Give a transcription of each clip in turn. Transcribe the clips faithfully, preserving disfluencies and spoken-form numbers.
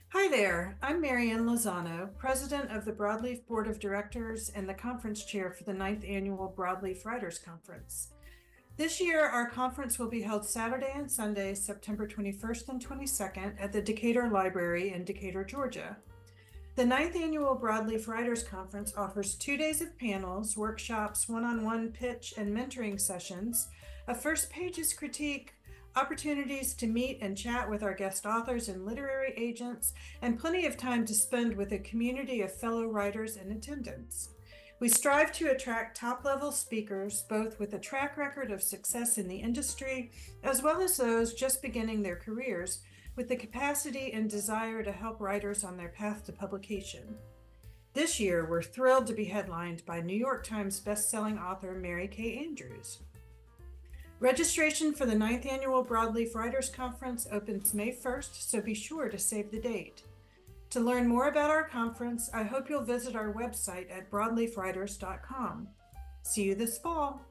Hi there, I'm Marianne Lozano, President of the Broadleaf Board of Directors and the Conference Chair for the ninth Annual Broadleaf Writers Conference. This year, our conference will be held Saturday and Sunday, September twenty-first and twenty-second at the Decatur Library in Decatur, Georgia. The ninth Annual Broadleaf Writers Conference offers two days of panels, workshops, one-on-one pitch and mentoring sessions, a first pages critique, opportunities to meet and chat with our guest authors and literary agents, and plenty of time to spend with a community of fellow writers in attendance. We strive to attract top level speakers, both with a track record of success in the industry, as well as those just beginning their careers, with the capacity and desire to help writers on their path to publication. This year, we're thrilled to be headlined by New York Times bestselling author Mary Kay Andrews. Registration for the ninth Annual Broadleaf Writers Conference opens May first, so be sure to save the date. To learn more about our conference, I hope you'll visit our website at broadleaf writers dot com. See you this fall.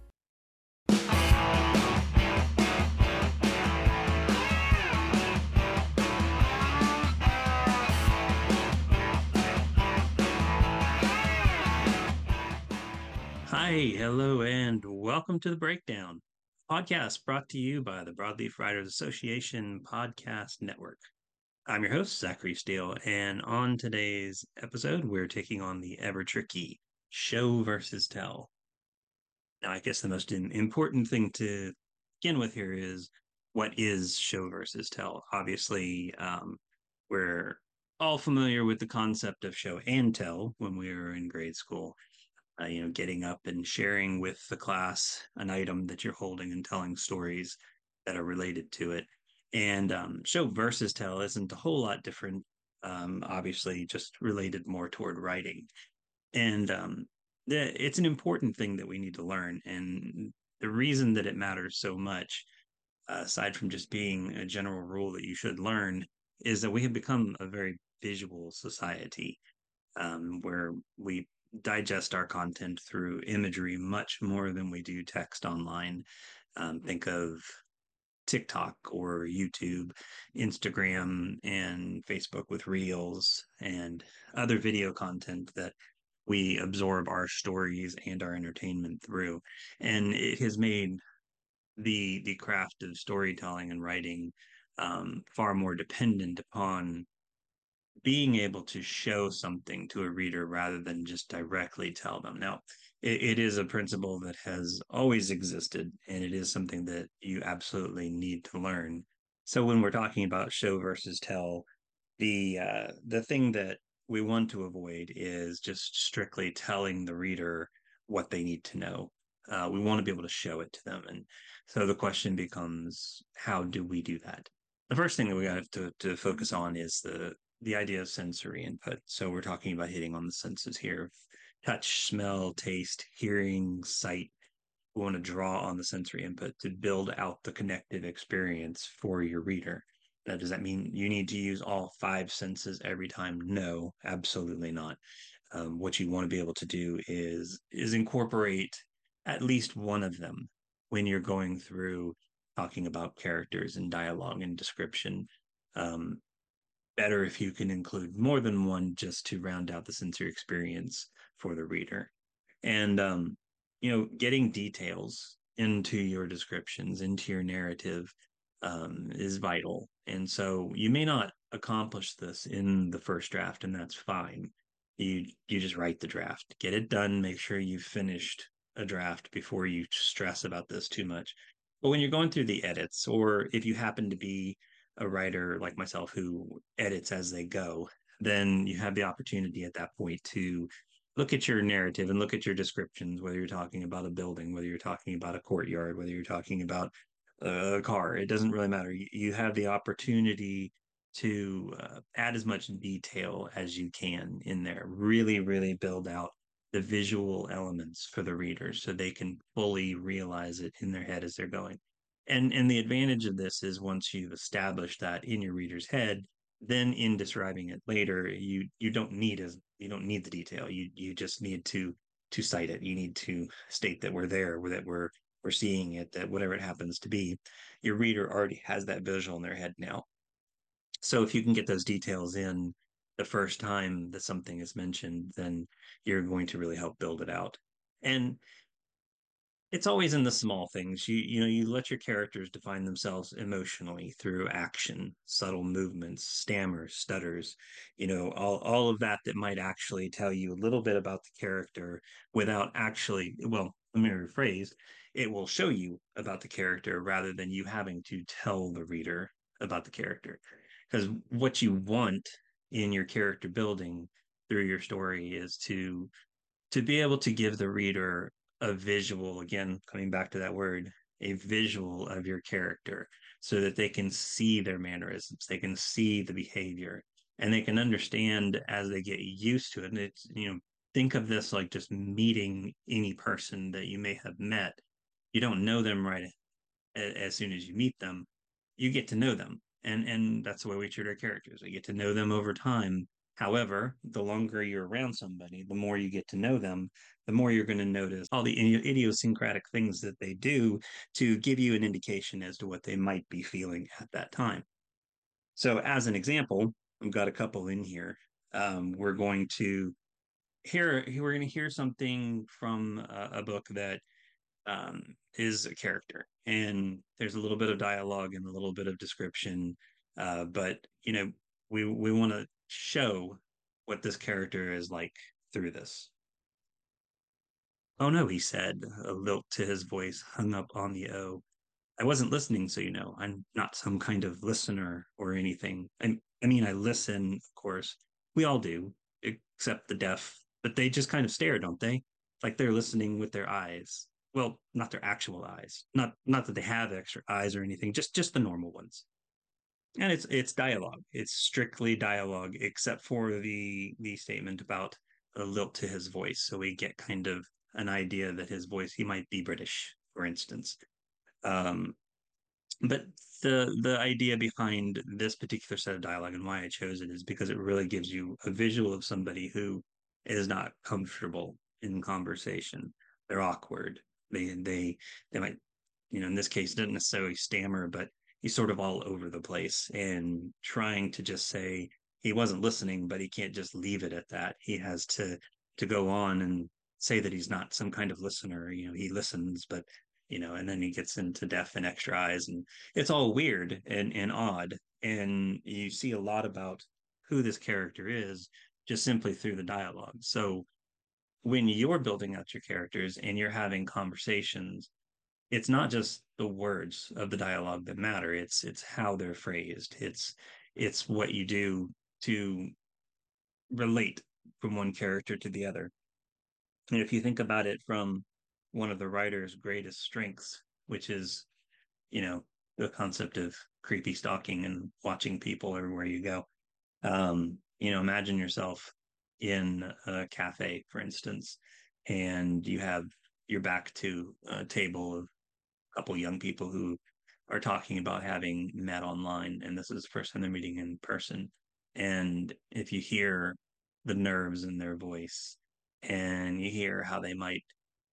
Hi, hello, and welcome to The Breakdown, podcast brought to you by the Broadleaf Writers Association Podcast Network. I'm your host, Zachary Steele, and on today's episode, we're taking on the ever tricky show versus tell. Now, I guess the most important thing to begin with here is what is show versus tell? Obviously, um, we're all familiar with the concept of show and tell when we were in grade school. Uh, you know, getting up and sharing with the class an item that you're holding and telling stories that are related to it. And um, show versus tell isn't a whole lot different. Um, obviously, just related more toward writing. And um, the, it's an important thing that we need to learn. And the reason that it matters so much, uh, aside from just being a general rule that you should learn, is that we have become a very visual society um, where we digest our content through imagery much more than we do text online. Um, think of TikTok or YouTube, Instagram, and Facebook with Reels and other video content that we absorb our stories and our entertainment through. And it has made the the craft of storytelling and writing um, far more dependent upon being able to show something to a reader rather than just directly tell them. Now, it, it is a principle that has always existed, and it is something that you absolutely need to learn. So when we're talking about show versus tell, the uh, the thing that we want to avoid is just strictly telling the reader what they need to know. Uh, we want to be able to show it to them, and so the question becomes, how do we do that? The first thing that we have to, to focus on is the the idea of sensory input. So we're talking about hitting on the senses here: touch, smell, taste, hearing, sight. We want to draw on the sensory input to build out the connective experience for your reader. Now, does that mean you need to use all five senses every time? No, absolutely not. Um, what you want to be able to do is is incorporate at least one of them when you're going through talking about characters and dialogue and description. Um, Better if you can include more than one just to round out the sensory experience for the reader. And um, you know, getting details into your descriptions, into your narrative, um, is vital. And so you may not accomplish this in the first draft, and that's fine. You you just write the draft, get it done, make sure you've finished a draft before you stress about this too much. But when you're going through the edits, or if you happen to be a writer like myself who edits as they go, then you have the opportunity at that point to look at your narrative and look at your descriptions, whether you're talking about a building, whether you're talking about a courtyard, whether you're talking about a car. It doesn't really matter. You, you have the opportunity to uh, add as much detail as you can in there. Really, really build out the visual elements for the readers so they can fully realize it in their head as they're going. And and the advantage of this is once you've established that in your reader's head, then in describing it later, you you don't need as you don't need the detail. You you just need to to cite it. You need to state that we're there, that we're we're seeing it, that whatever it happens to be, your reader already has that visual in their head now. So if you can get those details in the first time that something is mentioned, then you're going to really help build it out. And it's always in the small things. You you know, you let your characters define themselves emotionally through action, subtle movements, stammers, stutters, you know, all, all of that that might actually tell you a little bit about the character without actually, well, let me rephrase, it will show you about the character rather than you having to tell the reader about the character. Because what you want in your character building through your story is to to be able to give the reader a visual, again, coming back to that word, a visual of your character so that they can see their mannerisms, they can see the behavior, and they can understand as they get used to it. And it's, you know, think of this like just meeting any person that you may have met. You don't know them right as soon as you meet them, you get to know them. And and that's the way we treat our characters. We get to know them over time. However, the longer you're around somebody, the more you get to know them, the more you're going to notice all the idiosyncratic things that they do to give you an indication as to what they might be feeling at that time. So, as an example, I've got a couple in here. Um, we're going to hear we're going to hear something from a, a book that um, is a character, and there's a little bit of dialogue and a little bit of description, uh, but you know, we we want to show what this character is like through this. Oh no, he said, a lilt to his voice hung up on the O. I wasn't listening, so you know, I'm not some kind of listener or anything. I, I mean, I listen, of course. We all do, except the deaf, but they just kind of stare, don't they? Like they're listening with their eyes. Well, not their actual eyes. Not not that they have extra eyes or anything, just just the normal ones. And it's it's dialogue. It's strictly dialogue, except for the the statement about a lilt to his voice. So we get kind of an idea that his voice, he might be British, for instance. Um, but the the idea behind this particular set of dialogue and why I chose it is because it really gives you a visual of somebody who is not comfortable in conversation. They're awkward. They they they might, you know, in this case, didn't necessarily stammer, but he's sort of all over the place and trying to just say he wasn't listening, but he can't just leave it at that. He has to to go on and say that he's not some kind of listener. You know, he listens, but you know, and then he gets into deaf and extra eyes, and it's all weird and, and odd. And you see a lot about who this character is just simply through the dialogue. So when you're building out your characters and you're having conversations, it's not just the words of the dialogue that matter. It's it's how they're phrased. It's it's what you do to relate from one character to the other. And if you think about it from one of the writer's greatest strengths, which is, you know, the concept of creepy stalking and watching people everywhere you go. Um, you know, imagine yourself in a cafe, for instance, and you have your back to a table of a couple young people who are talking about having met online, and this is the first time they're meeting in person. And if you hear the nerves in their voice and you hear how they might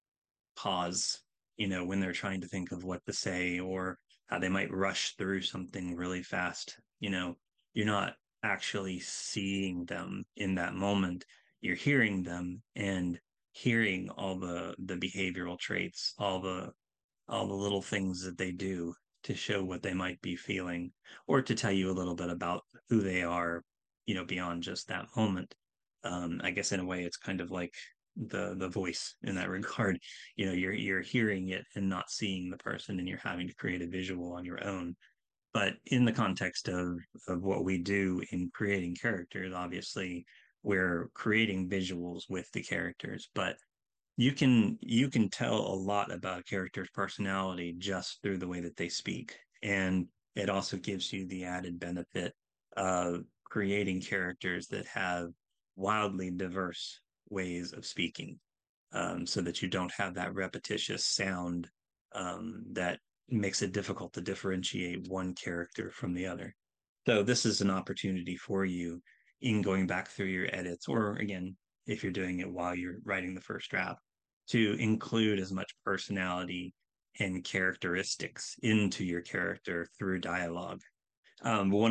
pause, you know, when they're trying to think of what to say, or how they might rush through something really fast. You know, you're not actually seeing them in that moment. You're hearing them and hearing all the the behavioral traits, all the all the little things that they do to show what they might be feeling or to tell you a little bit about who they are, you know, beyond just that moment. Um, I guess in a way it's kind of like the the voice in that regard. You know, you're you're hearing it and not seeing the person, and you're having to create a visual on your own. But in the context of of what we do in creating characters, obviously we're creating visuals with the characters, but you can you can tell a lot about a character's personality just through the way that they speak, and it also gives you the added benefit of creating characters that have wildly diverse ways of speaking, um, so that you don't have that repetitious sound, um, that makes it difficult to differentiate one character from the other. So this is an opportunity for you in going back through your edits, or again, if you're doing it while you're writing the first draft, to include as much personality and characteristics into your character through dialogue. Um, one of my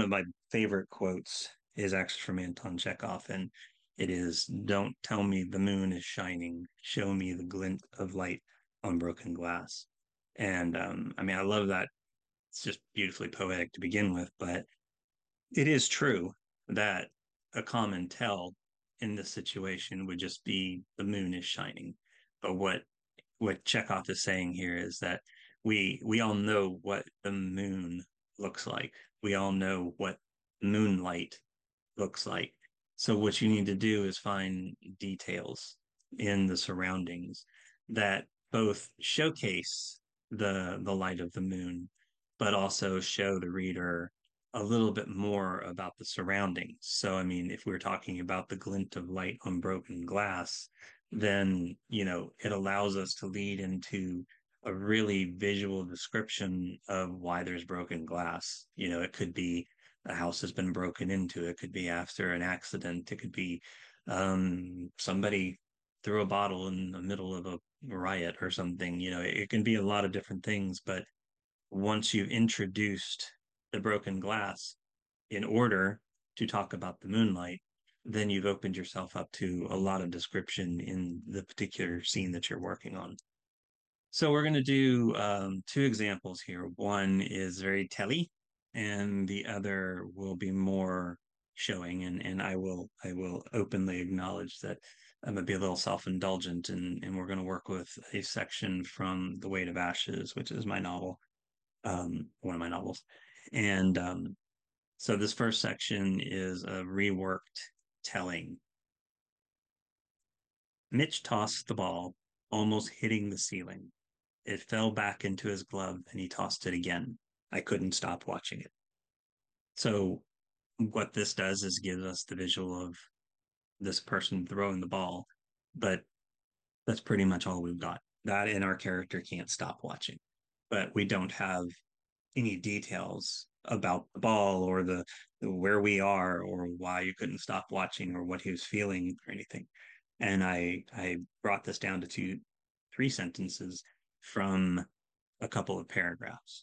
favorite quotes is actually from Anton Chekhov, and it is, "Don't tell me the moon is shining. Show me the glint of light on broken glass." And um, I mean, I love that. It's just beautifully poetic to begin with, but it is true that a common tell in this situation would just be the moon is shining. But what what Chekhov is saying here is that we we all know what the moon looks like. We all know what moonlight looks like. So what you need to do is find details in the surroundings that both showcase the the light of the moon, but also show the reader a little bit more about the surroundings. So I mean, if we're talking about the glint of light on broken glass, then you know it allows us to lead into a really visual description of why there's broken glass. You know, it could be a house has been broken into. It could be after an accident. It could be um, somebody threw a bottle in the middle of a riot or something. You know, it, it can be a lot of different things. But once you've introduced the broken glass in order to talk about the moonlight, then you've opened yourself up to a lot of description in the particular scene that you're working on. So we're going to do um, two examples here. One is very telly, and the other will be more showing. And and I will I will openly acknowledge that I'm gonna be a little self-indulgent, and and we're going to work with a section from The Weight of Ashes, which is my novel, um, one of my novels. And um, so this first section is a reworked telling. Mitch tossed the ball, almost hitting the ceiling. It fell back into his glove and he tossed it again. I couldn't stop watching it. So, what this does is gives us the visual of this person throwing the ball, but that's pretty much all we've got. That and our character can't stop watching, but we don't have any details about the ball or the, the where we are or why you couldn't stop watching or what he was feeling or anything. And I I brought this down to two, three sentences from a couple of paragraphs.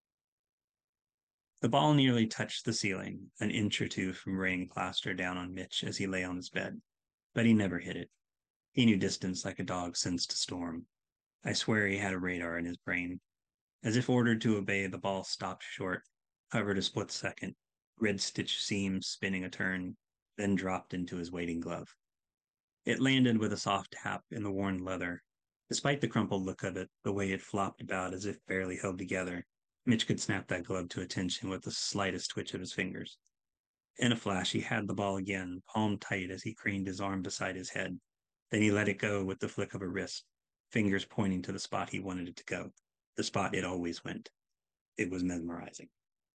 The ball nearly touched the ceiling, an inch or two from raining plaster down on Mitch as he lay on his bed, but he never hit it. He knew distance like a dog sensed a storm. I swear he had a radar in his brain. As if ordered to obey, the ball stopped short, hovered a split second, red stitched seams spinning a turn, then dropped into his waiting glove. It landed with a soft tap in the worn leather. Despite the crumpled look of it, the way it flopped about as if barely held together, Mitch could snap that glove to attention with the slightest twitch of his fingers. In a flash, he had the ball again, palm tight as he craned his arm beside his head. Then he let it go with the flick of a wrist, fingers pointing to the spot he wanted it to go, the spot it always went. It was mesmerizing.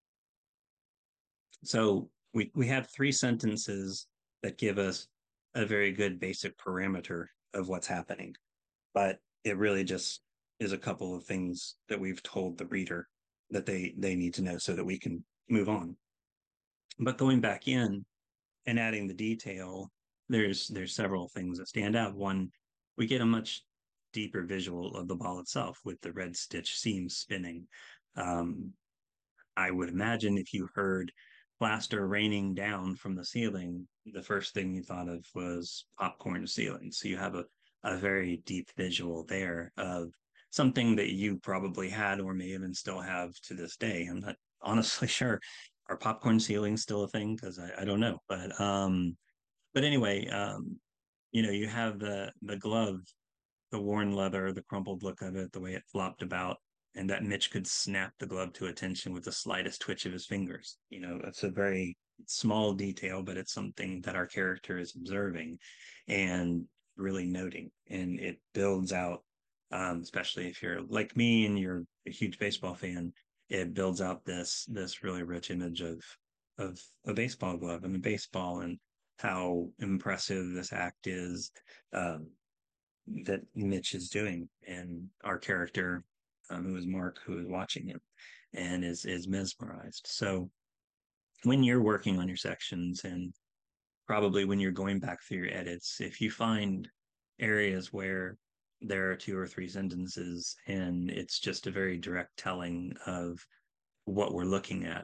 So we, we have three sentences that give us a very good basic parameter of what's happening, but it really just is a couple of things that we've told the reader that they they need to know so that we can move on. But going back in and adding the detail, there's there's several things that stand out. One, we get a much deeper visual of the ball itself with the red stitch seams spinning. Um, I would imagine if you heard plaster raining down from the ceiling, the first thing you thought of was popcorn ceiling. So you have a, a very deep visual there of something that you probably had or may even still have to this day. I'm not honestly sure. Are popcorn ceilings still a thing? Because I, I don't know. But um, but anyway, um, you know, you have the the glove, the worn leather, the crumpled look of it, the way it flopped about, and that Mitch could snap the glove to attention with the slightest twitch of his fingers. You know, that's a very small detail, but it's something that our character is observing and really noting, and it builds out. Um, especially if you're like me and you're a huge baseball fan, it builds out this this really rich image of of a baseball glove and a baseball and how impressive this act is. Um, that Mitch is doing, and our character, um, who is Mark, who is watching him, and is is mesmerized. So when you're working on your sections, and probably when you're going back through your edits, if you find areas where there are two or three sentences and it's just a very direct telling of what we're looking at,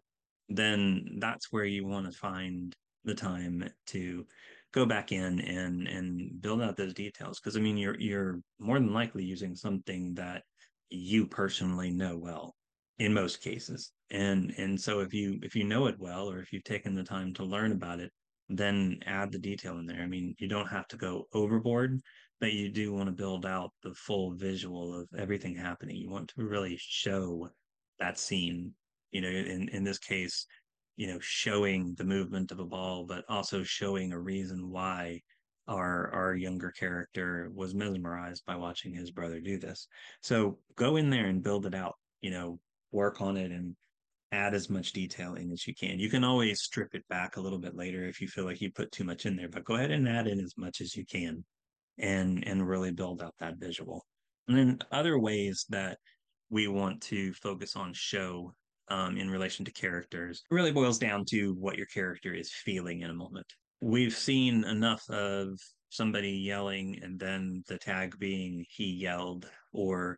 then that's where you want to find the time to go back in and and build out those details. Because I mean, you're you're more than likely using something that you personally know well in most cases. And and so if you if you know it well, or if you've taken the time to learn about it, then add the detail in there. I mean, you don't have to go overboard, but you do want to build out the full visual of everything happening. You want to really show that scene. You know, in in this case, you know, showing the movement of a ball, but also showing a reason why our our younger character was mesmerized by watching his brother do this. So go in there and build it out, you know, work on it and add as much detail in as you can. You can always strip it back a little bit later if you feel like you put too much in there, but go ahead and add in as much as you can and and really build out that visual. And then other ways that we want to focus on show um, in relation to characters really boils down to what your character is feeling in a moment. We've seen enough of somebody yelling and then the tag being he yelled, or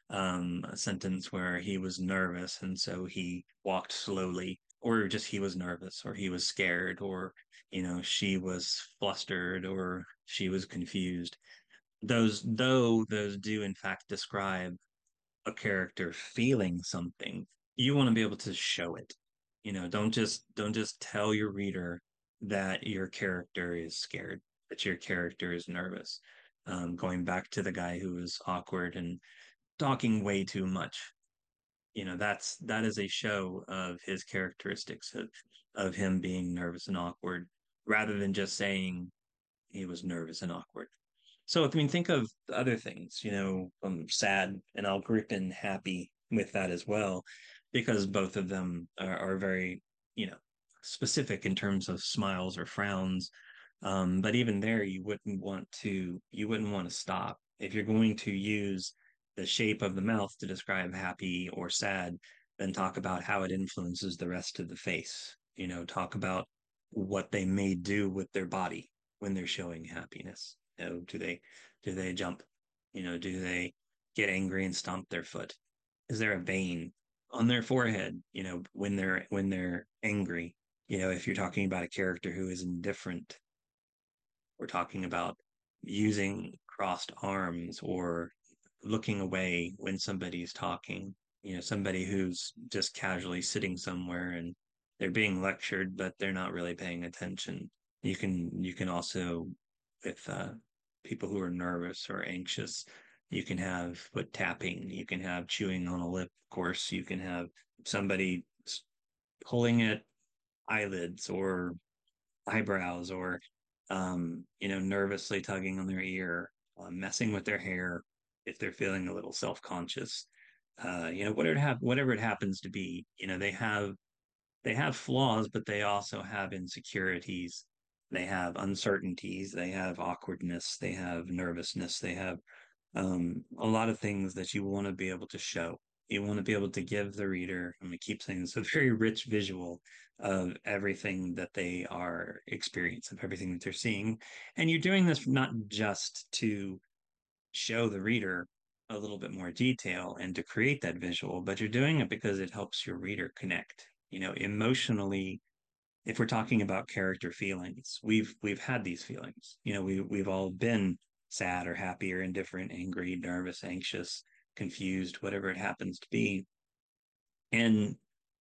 um, a sentence where he was nervous and so he walked slowly, or just he was nervous, or he was scared, or you know she was flustered, or she was confused. Those though those do in fact describe a character feeling something, you want to be able to show it. You know, don't just don't just tell your reader that your character is scared, that your character is nervous. Um, going back to the guy who was awkward and talking way too much, you know, that's that is a show of his characteristics of of him being nervous and awkward, rather than just saying he was nervous and awkward. So, I mean, think of other things, you know, um, sad, and I'll group in happy with that as well, because both of them are, are very, you know, specific in terms of smiles or frowns. Um, but even there, you wouldn't want to, you wouldn't want to stop. If you're going to use the shape of the mouth to describe happy or sad, then talk about how it influences the rest of the face. You know, talk about what they may do with their body when they're showing happiness. You know, do they do they jump? You know, do they get angry and stomp their foot? Is there a vein on their forehead? You know, when they're when they're angry. You know, if you're talking about a character who is indifferent, we're talking about using crossed arms or looking away when somebody's talking. You know, somebody who's just casually sitting somewhere and they're being lectured, but they're not really paying attention. You can you can also, with uh, people who are nervous or anxious, you can have foot tapping. You can have chewing on a lip. Of course, you can have somebody pulling at eyelids or eyebrows, or um, you know, nervously tugging on their ear, uh, messing with their hair if they're feeling a little self-conscious. Uh, you know, whatever it hap- whatever it happens to be, you know, they have they have flaws, but they also have insecurities. They have uncertainties. They have awkwardness. They have nervousness. They have um, a lot of things that you want to be able to show. You want to be able to give the reader, I'm going to keep saying this, a very rich visual of everything that they are experiencing, of everything that they're seeing. And you're doing this not just to show the reader a little bit more detail and to create that visual, but you're doing it because it helps your reader connect. You know, emotionally, if we're talking about character feelings, we've we've had these feelings. You know, we we've all been sad or happy or indifferent, angry, nervous, anxious, confused, whatever it happens to be. And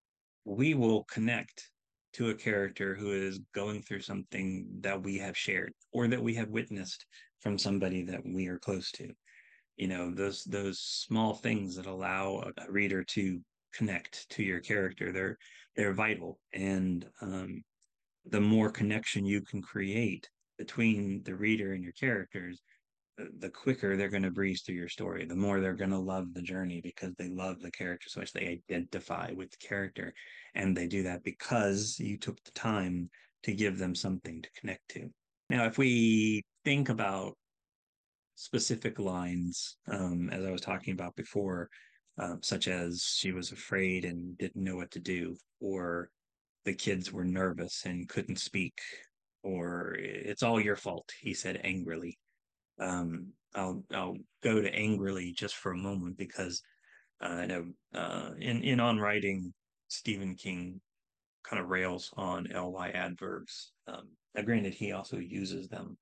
we will connect to a character who is going through something that we have shared or that we have witnessed from somebody that we are close to. You know, those those small things that allow a reader to connect to your character, they're they're vital. And um, the more connection you can create between the reader and your characters, the quicker they're going to breeze through your story, the more they're going to love the journey because they love the character so much. They identify with the character, and they do that because you took the time to give them something to connect to. Now, if we think about specific lines, um, as I was talking about before, uh, such as she was afraid and didn't know what to do, or the kids were nervous and couldn't speak, or it's all your fault, he said angrily. Um, I'll I'll go to angrily just for a moment because uh, I know uh, in in On Writing, Stephen King kind of rails on ly adverbs. Um, now, granted, he also uses them,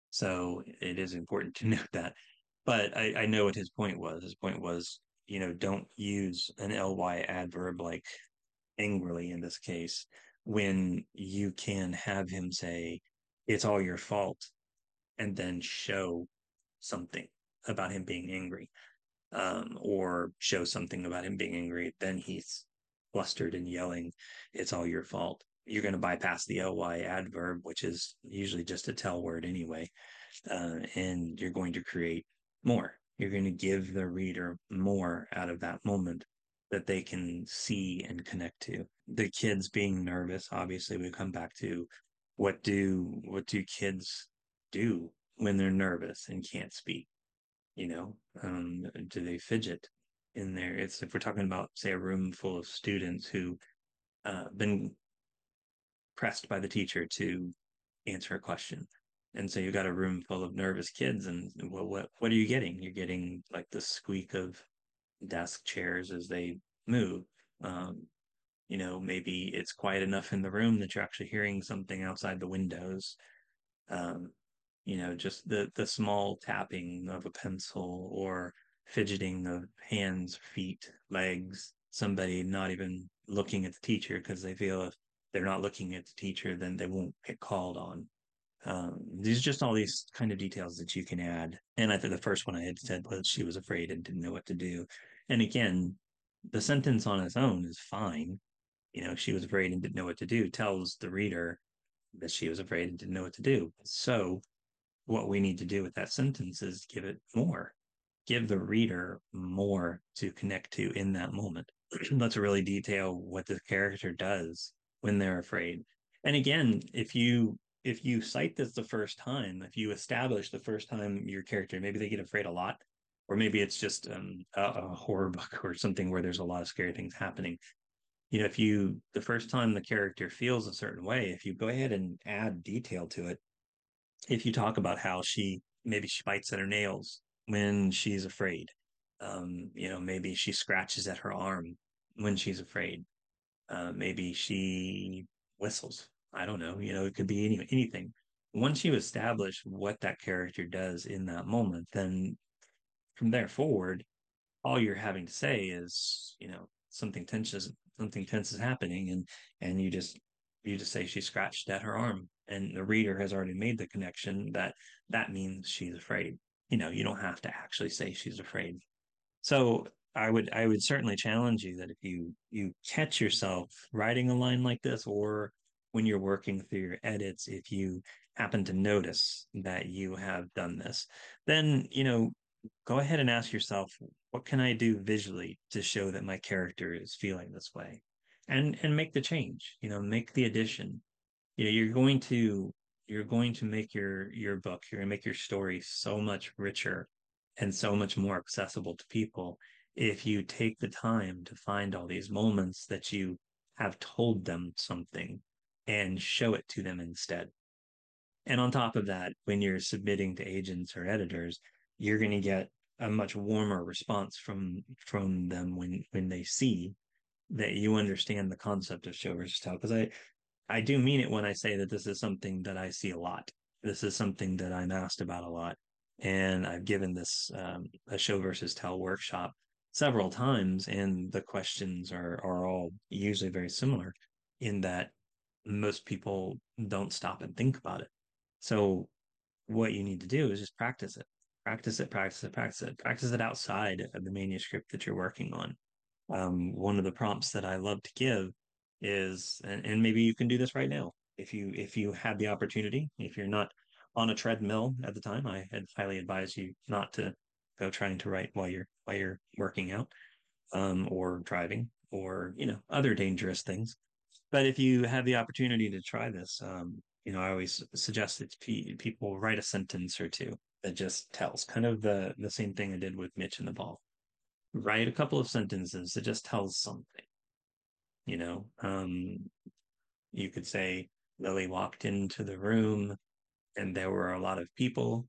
so it is important to note that. But I, I know what his point was. His point was, you know, don't use an ly adverb like angrily in this case when you can have him say, it's all your fault, and then show something about him being angry, um, or show something about him being angry. Then he's flustered and yelling, it's all your fault. You're going to bypass the ly adverb, which is usually just a tell word anyway, uh, and you're going to create more. You're going to give the reader more out of that moment that they can see and connect to. The kids being nervous, obviously, we come back to what do what do kids do when they're nervous and can't speak? You know, um, do they fidget in there? It's if we're talking about, say, a room full of students who uh, been pressed by the teacher to answer a question. And so you got a room full of nervous kids, and well, what what are you getting? You're getting like the squeak of desk chairs as they move. Um, you know, maybe it's quiet enough in the room that you're actually hearing something outside the windows. Um, you know, just the the small tapping of a pencil or fidgeting of hands, feet, legs. Somebody not even looking at the teacher because they feel if they're not looking at the teacher, then they won't get called on. Um, these are just all these kind of details that you can add. And I think the first one I had said was she was afraid and didn't know what to do. And again, the sentence on its own is fine. You know, she was afraid and didn't know what to do tells the reader that she was afraid and didn't know what to do. So what we need to do with that sentence is give it more, give the reader more to connect to in that moment. Let's really detail what the character does when they're afraid. And again, if you if you cite this the first time, if you establish the first time your character, maybe they get afraid a lot, or maybe it's just um, a, a horror book or something where there's a lot of scary things happening. You know, if you the first time the character feels a certain way, if you go ahead and add detail to it, if you talk about how she maybe she bites at her nails when she's afraid, um, you know, maybe she scratches at her arm when she's afraid, uh, maybe she whistles. I don't know. You know, it could be any, anything. Once you establish what that character does in that moment, then from there forward, all you're having to say is, you know, something tense is something tense is happening, and and you just you just say she scratched at her arm, and the reader has already made the connection that that means she's afraid. You know, you don't have to actually say she's afraid. So I would I would certainly challenge you that if you you catch yourself writing a line like this, or when you're working through your edits, if you happen to notice that you have done this, then you know go ahead and ask yourself, what can I do visually to show that my character is feeling this way? And and make the change, you know, make the addition. You know, you're going to you're going to make your your book, you're gonna make your story so much richer and so much more accessible to people if you take the time to find all these moments that you have told them something and show it to them instead. And on top of that, when you're submitting to agents or editors, you're going to get a much warmer response from from them when when they see that you understand the concept of show versus tell. Because I I do mean it when I say that this is something that I see a lot. This is something that I'm asked about a lot, and I've given this um, a show versus tell workshop several times, and the questions are are all usually very similar in that most people don't stop and think about it. So what you need to do is just practice it, practice it, practice it, practice it, practice it outside of the manuscript that you're working on. Um, one of the prompts that I love to give is, and, and maybe you can do this right now if you if you have the opportunity. If you're not on a treadmill at the time, I had highly advise you not to go trying to write while you're while you're working out, um, or driving, or you know other dangerous things. But if you have the opportunity to try this, um, you know, I always suggest that people write a sentence or two that just tells kind of the the same thing I did with Mitch and the ball. Write a couple of sentences that just tells something. You know, um, you could say Lily walked into the room and there were a lot of people.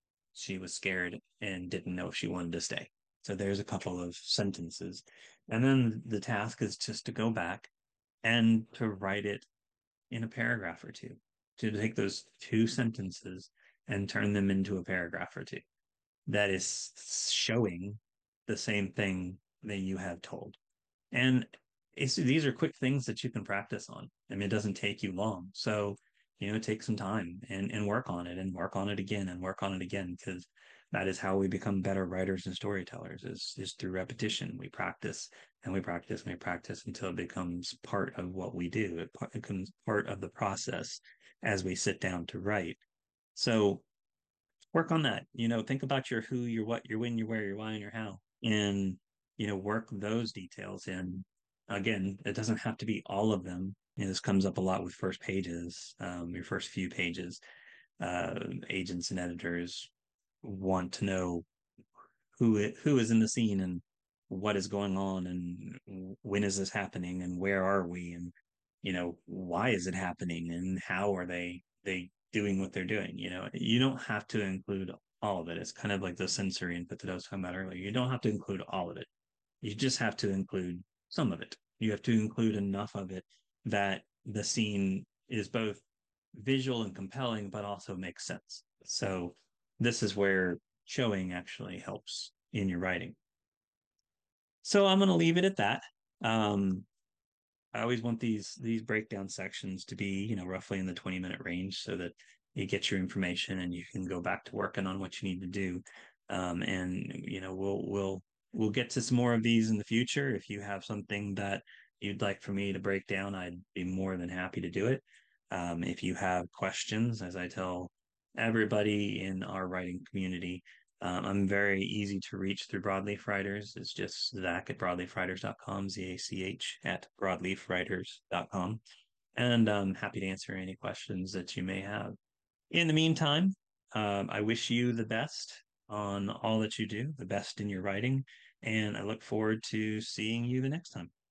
She was scared and didn't know if she wanted to stay. So there's a couple of sentences. And then the task is just to go back and to write it in a paragraph or two, to take those two sentences and turn them into a paragraph or two that is showing the same thing that you have told. And it's, these are quick things that you can practice on. I mean, it doesn't take you long. So, you know, take some time and, and work on it and work on it again and work on it again, because that is how we become better writers and storytellers is, is through repetition. We practice and we practice and we practice until it becomes part of what we do. It, it becomes part of the process as we sit down to write. So work on that. You know, think about your who, your what, your when, your where, your why, and your how. And, you know, work those details in. Again, it doesn't have to be all of them. You know, this comes up a lot with first pages, um, your first few pages. Uh, agents and editors want to know who it, who is in the scene and what is going on and when is this happening and where are we and you know why is it happening and how are they they doing what they're doing. You know, you don't have to include all of it. It's kind of like the sensory input that I was talking about earlier. You don't have to include all of it. You just have to include some of it. You have to include enough of it that the scene is both visual and compelling but also makes sense. So this is where showing actually helps in your writing. So I'm going to leave it at that. Um, I always want these these breakdown sections to be, you know, roughly in the twenty minute range so that you get your information and you can go back to working on what you need to do. Um, and you know, we'll we'll we'll get to some more of these in the future. If you have something that you'd like for me to break down, I'd be more than happy to do it. Um, if you have questions, as I tell everybody in our writing community, um, I'm very easy to reach through Broadleaf Writers. It's just Zach at broadleaf writers dot com, Z A C H at broadleaf writers dot com. And I'm happy to answer any questions that you may have. In the meantime, um, I wish you the best on all that you do, the best in your writing, and I look forward to seeing you the next time.